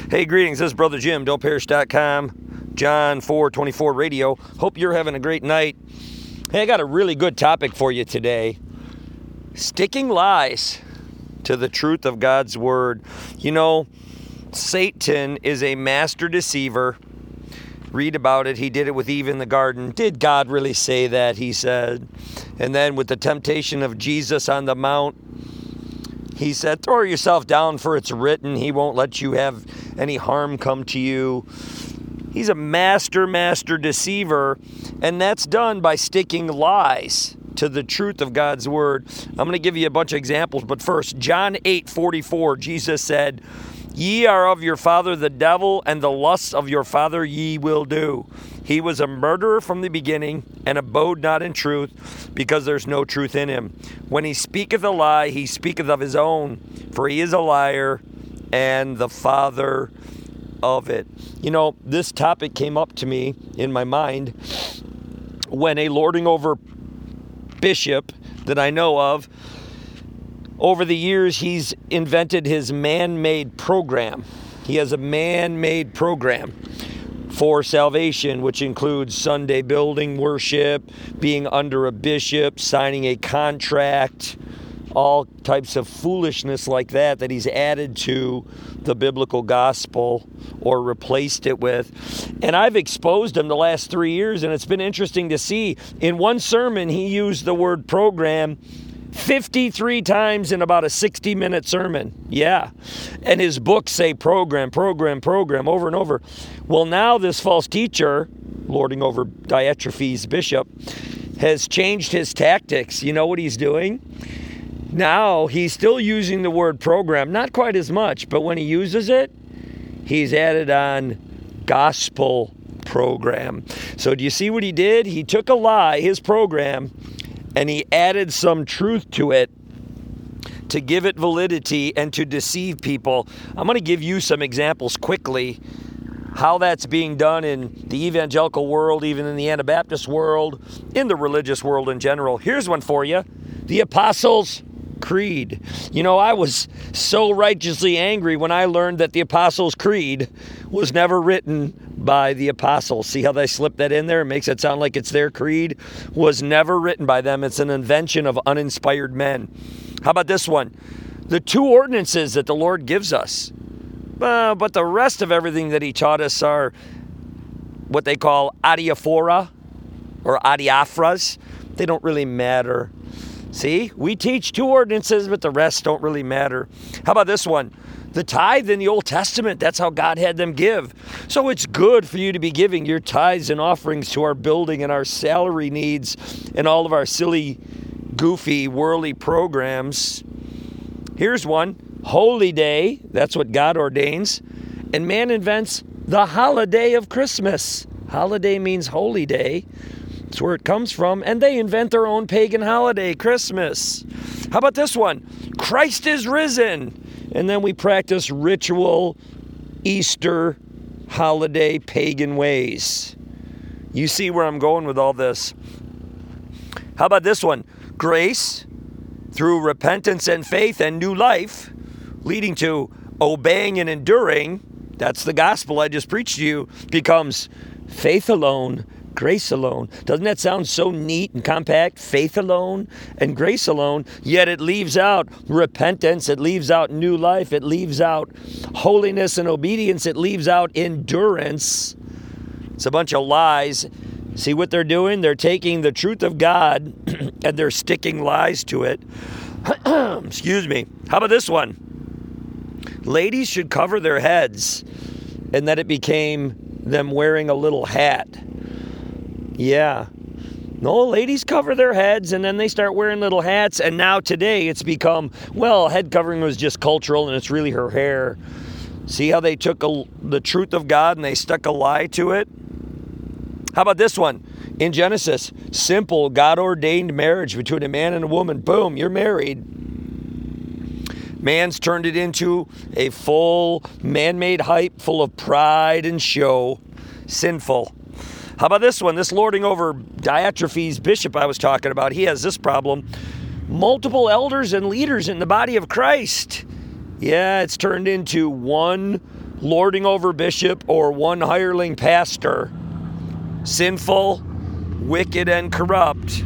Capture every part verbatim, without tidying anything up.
Hey, greetings. This is Brother Jim, don't perish dot com, John four twenty-four Radio. Hope you're having a great night. Hey, I got a really good topic for you today. Sticking lies to the truth of God's Word. You know, Satan is a master deceiver. Read about it. He did it with Eve in the garden. Did God really say that? He said. And then with the temptation of Jesus on the mount, he said, throw yourself down, for it's written, he won't let you have any harm come to you. He's a master, master deceiver, and that's done by sticking lies to the truth of God's Word. I'm going to give you a bunch of examples, but first, John eight forty-four, Jesus said, ye are of your father the devil, and the lusts of your father ye will do. He was a murderer from the beginning, and abode not in truth, because there's no truth in him. When he speaketh a lie, he speaketh of his own, for he is a liar, and the father of it. You know, this topic came up to me in my mind when a lording over bishop that I know of, over the years, he's invented his man-made program. He has a man-made program for salvation, which includes Sunday building worship, being under a bishop, signing a contract, all types of foolishness like that that he's added to the biblical gospel or replaced it with. And I've exposed him the last three years, and it's been interesting to see. In one sermon, he used the word program fifty-three times in about a sixty minute sermon. Yeah. And his books say program, program, program over and over. Well, now this false teacher, lording over Diotrephes bishop, has changed his tactics. You know what he's doing? Now he's still using the word program, not quite as much, but when he uses it, he's added on gospel program. So do you see what he did? He took a lie, his program, and he added some truth to it to give it validity and to deceive people. I'm going to give you some examples quickly how that's being done in the evangelical world, even in the Anabaptist world, in the religious world in general. Here's one for you. The Apostles' Creed. You know, I was so righteously angry when I learned that the Apostles' Creed was never written by the apostles. See how they slipped that in there? It makes it sound like it's their creed. Was never written by them. It's an invention of uninspired men. How about this one? The two ordinances that the Lord gives us. Uh, but the rest of everything that he taught us are what they call adiaphora or adiaphras. They don't really matter. See, we teach two ordinances, but the rest don't really matter. How about this one? The tithe in the Old Testament, that's how God had them give. So it's good for you to be giving your tithes and offerings to our building and our salary needs and all of our silly, goofy, worldly programs. Here's one. Holy Day, that's what God ordains. And man invents the holiday of Christmas. Holiday means holy day. That's where it comes from. And they invent their own pagan holiday, Christmas. How about this one? Christ is risen. And then we practice ritual Easter holiday pagan ways. You see where I'm going with all this. How about this one? Grace through repentance and faith and new life, leading to obeying and enduring. That's the gospel I just preached to you. Becomes faith alone, grace alone. Doesn't that sound so neat and compact? Faith alone and grace alone. Yet it leaves out repentance. It leaves out new life. It leaves out holiness and obedience. It leaves out endurance. It's a bunch of lies. See what they're doing? They're taking the truth of God and they're sticking lies to it. Excuse me. How about this one? Ladies should cover their heads, and that it became them wearing a little hat. Yeah. No, ladies cover their heads and then they start wearing little hats. And now today it's become, well, head covering was just cultural and it's really her hair. See how they took a, the truth of God and they stuck a lie to it? How about this one? In Genesis, simple God-ordained marriage between a man and a woman. Boom, you're married. Man's turned it into a full man-made hype full of pride and show. Sinful. How about this one? This lording over Diotrephes bishop I was talking about, he has this problem. Multiple elders and leaders in the body of Christ. Yeah, it's turned into one lording over bishop or one hireling pastor, sinful, wicked, and corrupt.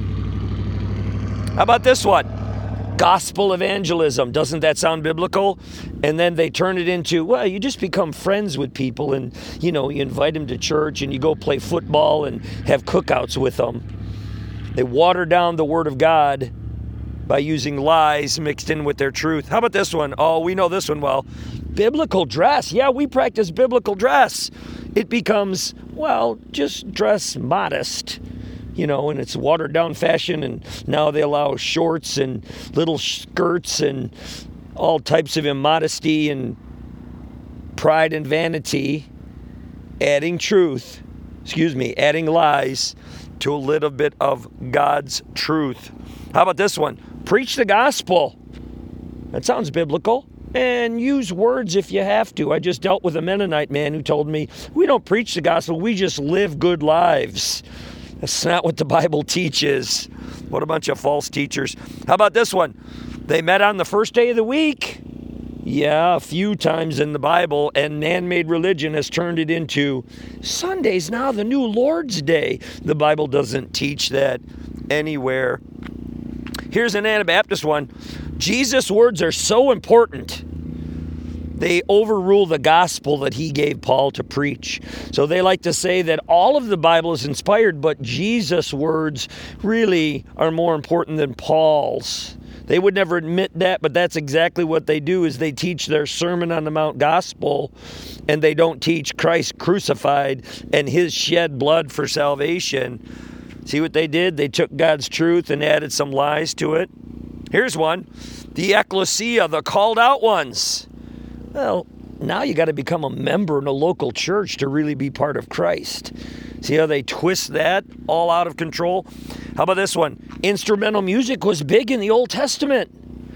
How about this one? Gospel evangelism. Doesn't that sound biblical? And then they turn it into, well, you just become friends with people and, you know, you invite them to church and you go play football and have cookouts with them. They water down the Word of God by using lies mixed in with their truth. How about this one? Oh, we know this one well. Biblical dress. Yeah, we practice biblical dress. It becomes, well, just dress modest. You know, and it's watered down fashion, and now they allow shorts and little skirts and all types of immodesty and pride and vanity, adding truth, excuse me, adding lies to a little bit of God's truth. How about this one? Preach the gospel. That sounds biblical. And use words if you have to. I just dealt with a Mennonite man who told me, we don't preach the gospel, we just live good lives. That's not what the Bible teaches. What a bunch of false teachers. How about this one? They met on the first day of the week. Yeah, a few times in the Bible, and man-made religion has turned it into Sunday's now the new Lord's Day. The Bible doesn't teach that anywhere. Here's an Anabaptist one. Jesus' words are so important, they overrule the gospel that he gave Paul to preach. So they like to say that all of the Bible is inspired, but Jesus' words really are more important than Paul's. They would never admit that, but that's exactly what they do, is they teach their Sermon on the Mount gospel, and they don't teach Christ crucified and his shed blood for salvation. See what they did? They took God's truth and added some lies to it. Here's one. The ecclesia, the called out ones. Well, now you got to become a member in a local church to really be part of Christ. See how they twist that all out of control? How about this one? Instrumental music was big in the Old Testament.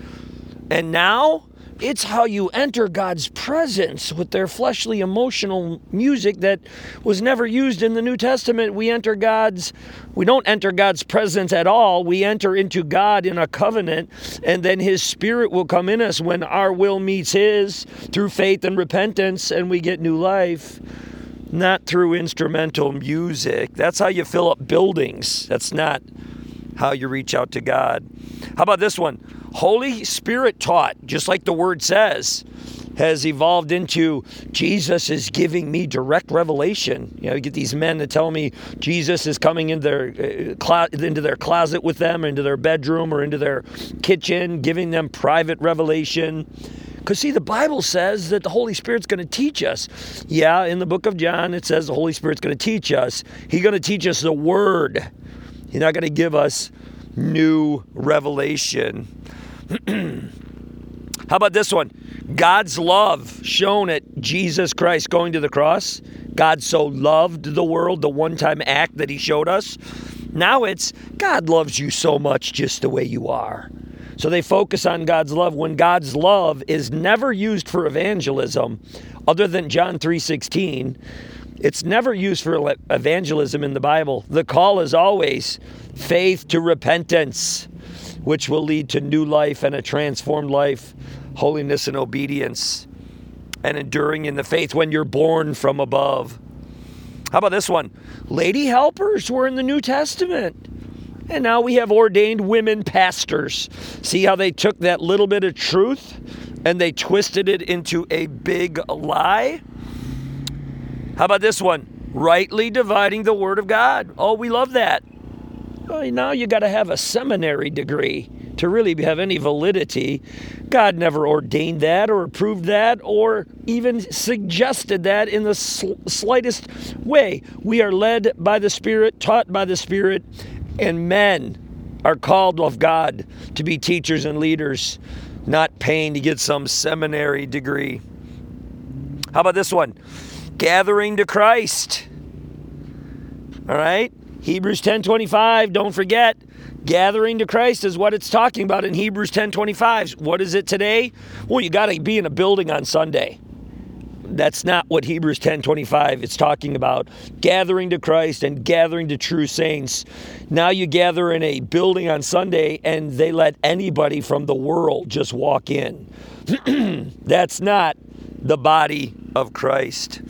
And now it's how you enter God's presence with their fleshly, emotional music that was never used in the New Testament. We enter God's, we don't enter God's presence at all. We enter into God in a covenant, and then his Spirit will come in us when our will meets his through faith and repentance, and we get new life. Not through instrumental music. That's how you fill up buildings. That's not how you reach out to God. How about this one? Holy Spirit taught, just like the word says, has evolved into Jesus is giving me direct revelation. You know, you get these men that tell me Jesus is coming into their, uh, clo- into their closet with them, into their bedroom or into their kitchen, giving them private revelation. Because, see, the Bible says that the Holy Spirit's going to teach us. Yeah, in the book of John, it says the Holy Spirit's going to teach us. He's going to teach us the Word. He's not going to give us new revelation. How about this one? God's love shown at Jesus Christ going to the cross. God so loved the world, the one-time act that he showed us. Now it's God loves you so much just the way you are. So they focus on God's love when God's love is never used for evangelism other than John three sixteen. It's never used for evangelism in the Bible. The call is always faith to repentance, which will lead to new life and a transformed life, holiness and obedience, and enduring in the faith when you're born from above. How about this one? Lady helpers were in the New Testament. And now we have ordained women pastors. See how they took that little bit of truth and they twisted it into a big lie? How about this one? Rightly dividing the Word of God. Oh, we love that. Well, now you got to have a seminary degree to really have any validity. God never ordained that or approved that or even suggested that in the sl- slightest way. We are led by the Spirit, taught by the Spirit, and men are called of God to be teachers and leaders, not paying to get some seminary degree. How about this one? Gathering to Christ. All right? Hebrews ten twenty-five, don't forget, gathering to Christ is what it's talking about in Hebrews ten twenty-five. What is it today? Well, you got to be in a building on Sunday. That's not what Hebrews ten twenty-five is talking about. Gathering to Christ and gathering to true saints. Now you gather in a building on Sunday and they let anybody from the world just walk in. That's not the body of Christ.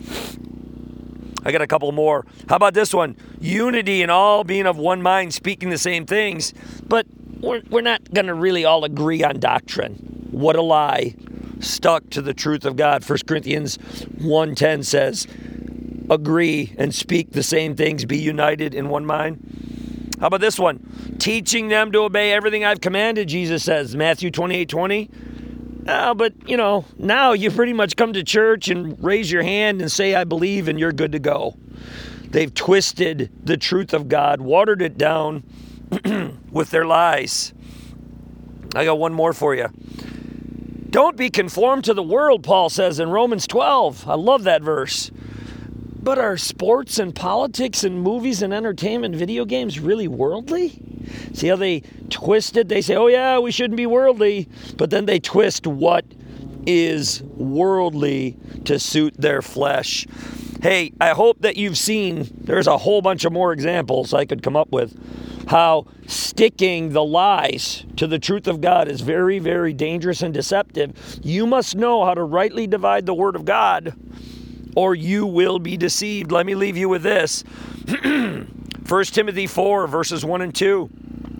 I got a couple more. How about this one? Unity and all being of one mind, speaking the same things, but we're, we're not going to really all agree on doctrine. What a lie. Stuck to the truth of God. First Corinthians one ten says, agree and speak the same things, be united in one mind. How about this one? Teaching them to obey everything I've commanded, Jesus says, Matthew twenty-eight twenty. Uh, but, you know, now you pretty much come to church and raise your hand and say, I believe, and you're good to go. They've twisted the truth of God, watered it down with their lies. I got one more for you. Don't be conformed to the world, Paul says in Romans twelve. I love that verse. But are sports and politics and movies and entertainment, video games really worldly? See how they twist it? They say, oh yeah, we shouldn't be worldly. But then they twist what is worldly to suit their flesh. Hey, I hope that you've seen, there's a whole bunch of more examples I could come up with, how sticking the lies to the truth of God is very, very dangerous and deceptive. You must know how to rightly divide the word of God, or you will be deceived. Let me leave you with this. First Timothy four, verses one and two.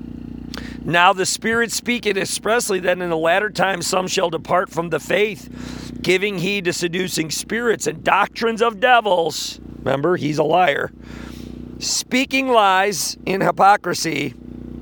Now the Spirit speaketh expressly that in the latter times some shall depart from the faith, giving heed to seducing spirits and doctrines of devils. Remember, he's a liar. Speaking lies in hypocrisy,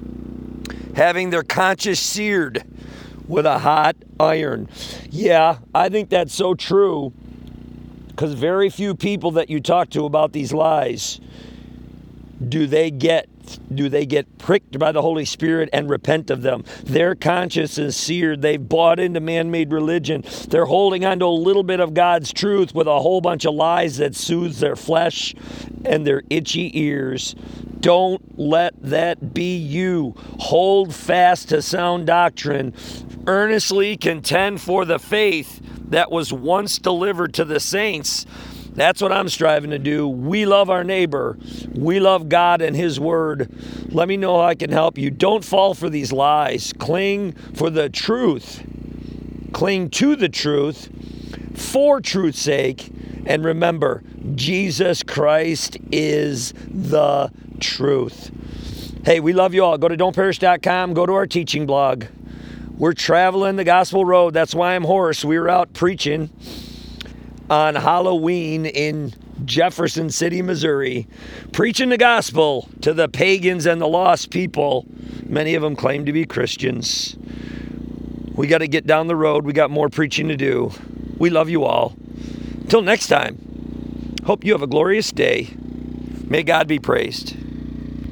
having their conscience seared with a hot iron. Yeah, I think that's so true, because very few people that you talk to about these lies, do they get do they get pricked by the Holy Spirit and repent of them. Their conscience is seared. They've bought into man-made religion. They're holding on to a little bit of God's truth with a whole bunch of lies that soothes their flesh and their itchy ears. Don't let that be you. Hold fast to sound doctrine. Earnestly contend for the faith that was once delivered to the saints. That's what I'm striving to do. We love our neighbor. We love God and His Word. Let me know how I can help you. Don't fall for these lies. Cling for the truth. Cling to the truth for truth's sake. And remember, Jesus Christ is the truth. Hey, we love you all. Go to don't perish dot com. Go to our teaching blog. We're traveling the gospel road. That's why I'm hoarse. We were out preaching on Halloween in Jefferson City, Missouri, preaching the gospel to the pagans and the lost people. Many of them claim to be Christians. We got to get down the road. We got more preaching to do. We love you all. Till next time, hope you have a glorious day. May God be praised.